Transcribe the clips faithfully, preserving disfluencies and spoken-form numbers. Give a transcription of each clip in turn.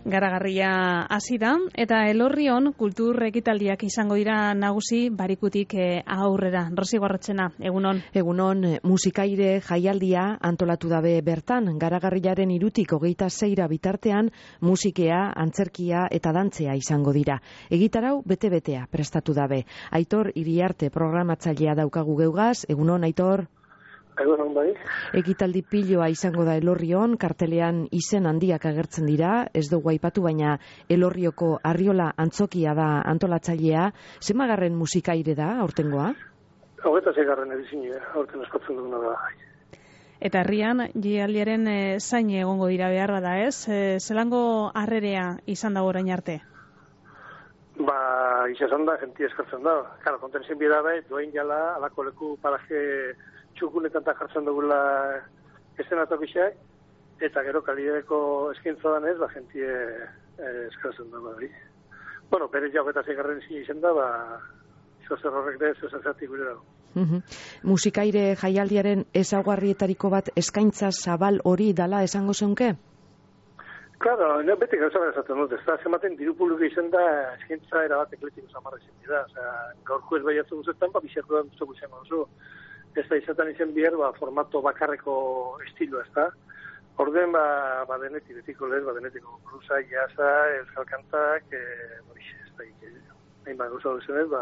Garagarria hasi da, eta Elorrion kultur ekitaldiak izango dira nagusi barikutik eh, aurrera. Rosi Guarratxena, egunon. Egunon, musikaire jaialdia antolatu dabe bertan, Garagarriaren irutik hogeita zeira bitartean musikea, antzerkia eta dantzea izango dira. Egitarau bete-betea prestatu dabe. Aitor Iriarte programatzailea daukagu geugaz, egunon, Aitor. Egunon bai. Ekitaldi piloa izango da Elorrion, kartelean izen handiak agertzen dira, ez dugu aipatu, baina Elorrioko Arriola antzokia da antolatzailea. Zemagarren musikaire da, aurtengoa? Hogeita zeigarren edizine, aurten eskatzen duguna da. Eta herrian, jaialdiaren e, zain egongo dira behar bada ez? E, zelango harrerea izan dago orain arte? Ba, izan da, jentia eskatzen da. Karo, konten zen bida bai, doain jala, alako leku paraje txukunetan eta jartzen dugula estenatu bisak, eta gero kalideko eskintza danez, ba, jentie eh, eskatzen da, bai. Bueno, bere jau eta zeigarren izan da, ba, zozer horrek da, zozer zatik gure dago. Uhum. Musikaire jaialdiaren ezaugarrietariko bat eskaintza zabal hori dala esango zeunke? Claro, no, beti gauza bat esaten dut, ez da, zematen diru publiko izan da eskintza erabat ekletiko zamarra izan dira, osea, gaurko ez baiatzu guzetan, ba, bizarko da guztoko izango duzu. Ez da izaten izan bihar, ba, formato bakarreko estilo, ez da. Orden, ba, ba denetik, betiko lehen, ba, denetiko blusa, jasa, euskal kantak, e, borixe, ez da, hain ba, gauza duzenez, ba.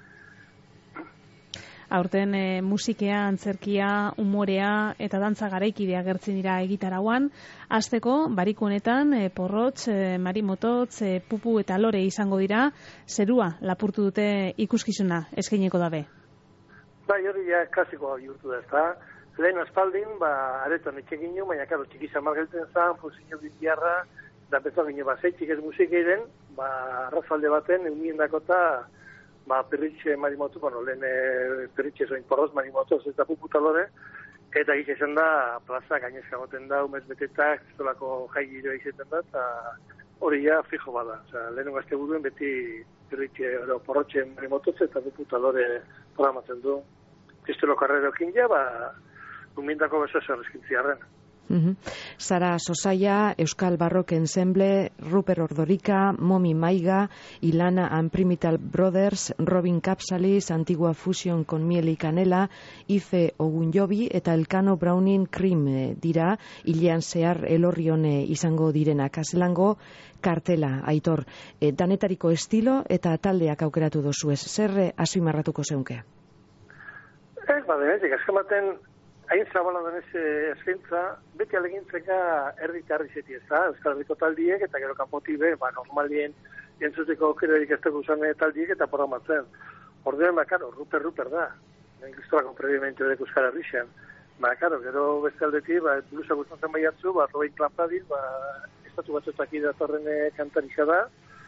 Aurten e, musikea, antzerkia, umorea eta dantza garaikidea agertzen dira egitarauan. Hasteko bariko honetan, e, porrotz, e, marimototz, e, pupu eta lore izango dira, zerua lapurtu dute ikuskizuna eskaineko dabe. Bai, hori ja klasikoa bihurtu da, ez da. Lehen aspaldin, ba, aretan etxe gino, baina, karo, txiki zamar gelten zan, fuzino biziarra, da beto gino, ba, zeitzik ez musikeiren, ba, arrazalde baten, eunien dakota, ba, perritxe marimotu, bueno, lehen e, perritxe zoin porroz marimotu, ez da puputalore, eta izan da, plaza gainezka goten da, umez betetak, zolako jai giroa izaten da, eta hori ja fijo bada. Osa, lehen gazte buruen beti perritxe, porrotxe marimotu, eta puputalore programatzen du. Kristolo karrerokin ja, ba, umindako beso zerrezkintziarren. Uh-huh. Sara Sosaia, Euskal Barrock Ensemble, Ruper Ordorika, Momi Maiga, Ilana and Primital Brothers, Robin Capsalis, Antigua Fusion con Miel y Canela, Ife Ogunjobi eta Elkano Browning Cream dira, hilean zehar Elorrion izango direnak. Azelango kartela, Aitor, e, danetariko estilo eta taldeak aukeratu dozu ez. Zer azpimarratuko zeunke? Ez, ba, denetik, azkamaten, hain zabala denez eskaintza, beti alegintzeka erdi eta erdi zeti ez da, Euskal Herriko taldiek, eta gero kanpotik be, ba, normalien entzuteko aukerarik ez dugu zan taldiek eta programatzen. Ordean, ba, karo, ruper, ruper da. Giztorako previamente dek Euskal Herrixen. Ba, karo, gero beste aldetik, ba, blusa gustatzen baiatzu, ba, Robin Klapadil, ba, estatu batzuetak idatorren kantarisa da,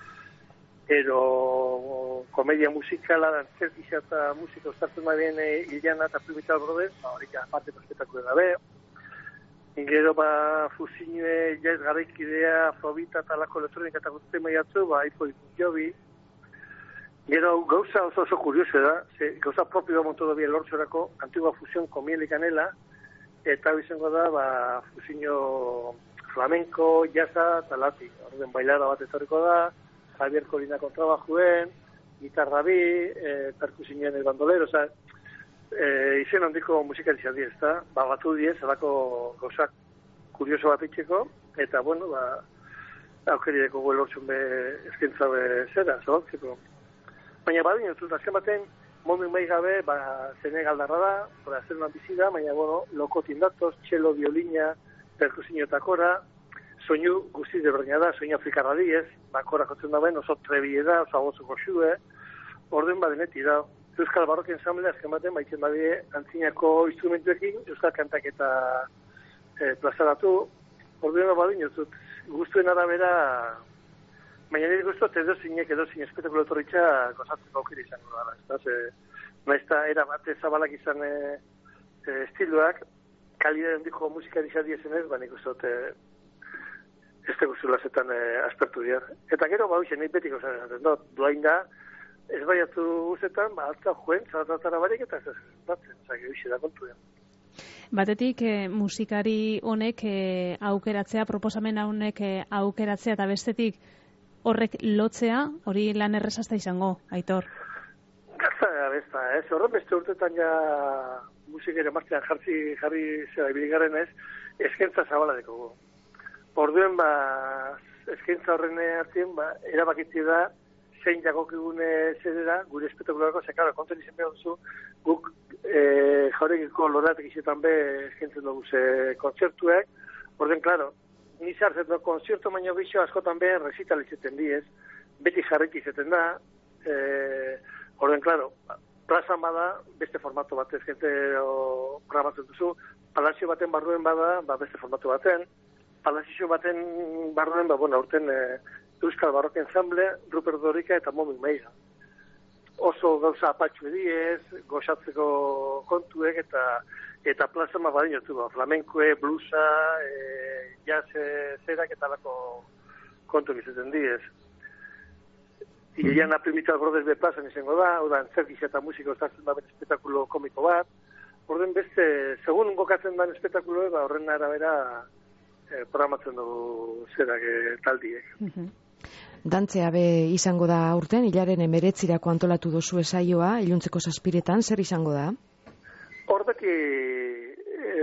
ero komedia musikala, antzerkia eta musika ostartzen da bien Ilana eta Primital Brothers, ba, hori ja, parte prospektakuen dabe. Gero, ba, fuzinue, jaiz garaikidea, afrobita eta lako elektronika eta guztien maiatzu, ba, Ifo Jobi. Gero, gauza oso oso kurioso da, ze, gauza propio da montu da bien lortzorako, Antigua Fusion con Miel y Canela, eta bizango da, ba, fuzinio flamenko, jazza eta latik. Orden bailada bat etorriko da, Javier Colina kontrabajuen, gitarra bi, e, perkusinien el bandolero, oza, e, izen handiko musikalizia diez, eta ba, batu diez, alako gauzak kurioso bat itxeko, eta, bueno, ba, aukerideko guelortzun be eskintza be zera, zabaltzeko. Baina, badin, ez azken baten, momin mai gabe, ba, Senegaldarra da, bora, zer lan bizi da, baina, bueno, lokotin datoz, txelo, violina, perkusiniotakora, soinu guztiz deberdina da, soinu afrikarra diez, bakora jotzen da ben, oso trebie da, oso agozuko xue, orden badeneti da. Euskal Barrock Ensemble azken baten, baitzen badie antzinako instrumentuekin, Euskal kantak eta e, plazaratu, orden badin, ez dut, guztuen arabera, baina nire guztu, edo zinek, edo zin espetakulo torritxa, gozatzeko aukera izango da, ez da, ze, naizta era bate zabalak izan e, e, estiloak, kalidaren diko musika dizadiezen ez, baina guztu, ez da guztula zetan eh, aspertu dira. Eta gero, ba, hoxe, nahi betiko zaten dut, duain da, ez baiatu guzetan, ba, alta joen, zaratatara barik, eta ez ez batzen, zage, hoxe da kontu. Batetik e, musikari honek e, aukeratzea, proposamen honek e, aukeratzea, eta bestetik horrek lotzea, hori lan errezazta izango, Aitor. Gazta, besta, ez, horren beste urtetan ja musikere martxean jarri, jarri zera ibiligarren ez, eskentza zabala dekogu. Orduen, ba, eskentza horren hartien, ba, erabakitzi da, zein jagokigune zedera, gure espetakularako, zekara, konten izan behar duzu, guk e, jauregiko loratek izetan be eskentzen dugu ze kontzertuek, orden, klaro, nizi hartzen dugu, konzertu baino gixo askotan be recital izaten diez, beti jarrik izaten da, e, orden, klaro, plazan bada, beste formatu bat eskente programatzen duzu, palazio baten barruen bada, ba, beste formatu baten, palazio baten barruen, ba, bueno, aurten e, Euskal Barrok Ensemble, Rupert Ordorika eta Momi Maiga. Oso gauza apatxu ediez, goxatzeko kontuek eta eta plazan ma badinotu, ba, flamenkoe, blusa, e, jazz, e, zerak eta lako kontu izaten diez. Iliana Primital Brothers de plazan izango da, oda antzerkiz eta musiko estartzen da ben espetakulo komiko bat. Orden beste, segun gokatzen den espetakulo, ba, horren arabera e, programatzen dugu zerak e, taldiek. Uh-huh. Dantzea be izango da aurten, hilaren emeretzirako antolatu dozu esaioa, iluntzeko zazpiretan, zer izango da? Hordaki e,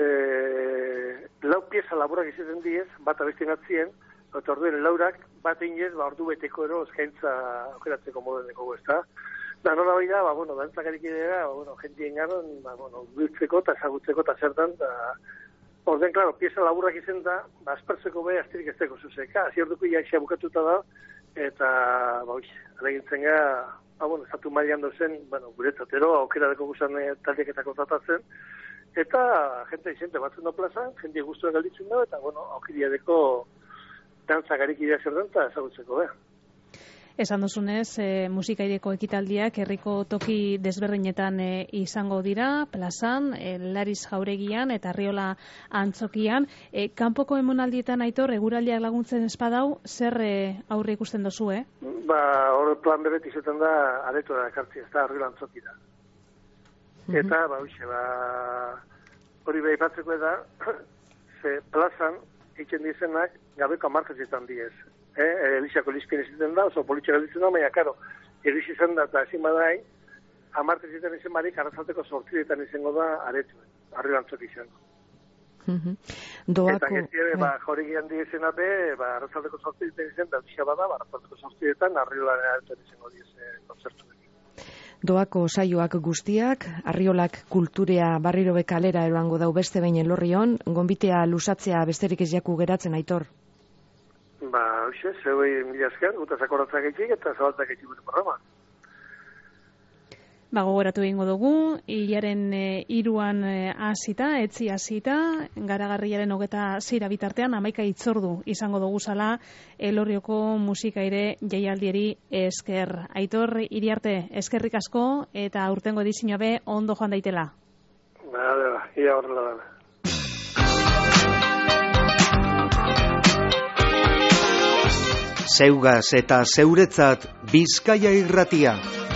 lau pieza laburak izaten diez, bat abestien atzien, eta orduen laurak bat inez, ba, ordu beteko ero eskaintza aukeratzeko modeneko ezta. Da, nola bai da, ba, bueno, dantzakarik idea, ba, bueno, jentien garon, ba, bueno, biltzeko eta ezagutzeko eta zertan, da, orden, klaro, pieza laburrak izen da, ba, aspertzeko be, astirik ez teko zuzeka, aziorduko iaxia bukatuta da, eta, ba, oiz, alegintzen gara, ba, bueno, estatu mailan dozen, bueno, guretzatero, aukera deko guzan e, taldeak eta kontratatzen, eta jente izente batzen da plazan, jente guztua galditzen da, eta, bueno, aukera deko dantzakarik idea zer den, eta ezagutzeko, be. Esan duzunez, e, musikaireko ekitaldiak herriko toki desberdinetan e, izango dira, plazan, e, Lariz Jauregian eta Arriola Antzokian. E, kanpoko emonaldietan, Aitor, eguraldiak laguntzen espadau, zer e, aurre ikusten dozu, eh? Ba, hor plan bebet izaten da, areto da ekartzi, ez da, Arriola Antzokira. Mm-hmm. Eta, ba, hoxe, ba, hori behi batzeko da, ze plazan, eitzen dizenak, gabeko amartzetan diez. Eh, Elizako lizpien izaten da, oso politxe galditzen da, baina, karo, eriz izan da, eta ezin badai, amarte zitan izan barik, arrazalteko sortziretan izango da, aretuen, Arriola Antzok izango. Mm-hmm. Doako... Eta gestiere, ba, jauregian diezen abe, ba, arrazalteko sortziretan izan da, bizia bada, ba, arrazalteko sortziretan, Arriola aretuen izango diezen kontzertuek. Doako saioak guztiak, Arriolak kulturea barriro bekalera eroango dau beste behin elorrion, gonbitea lusatzea besterik ez jaku geratzen, Aitor? Ba, hoxe, zeuei mila esker, guta zakoratzak egin eta zabaltzak egin gure programa. Ba, gogoratu egingo dugu, hilaren e, iruan e, hasita, etzi hasita, garagarriaren hogeta zeira bitartean, amaika itzordu izango dugu zala, Elorrioko musikaire jaialdieri esker. Aitor, Iriarte, eskerrik asko, eta aurtengo edizioa be ondo joan daitela. Ba, ba, ia horrela da. Zeugaz eta zeuretzat Bizkaia Irratia.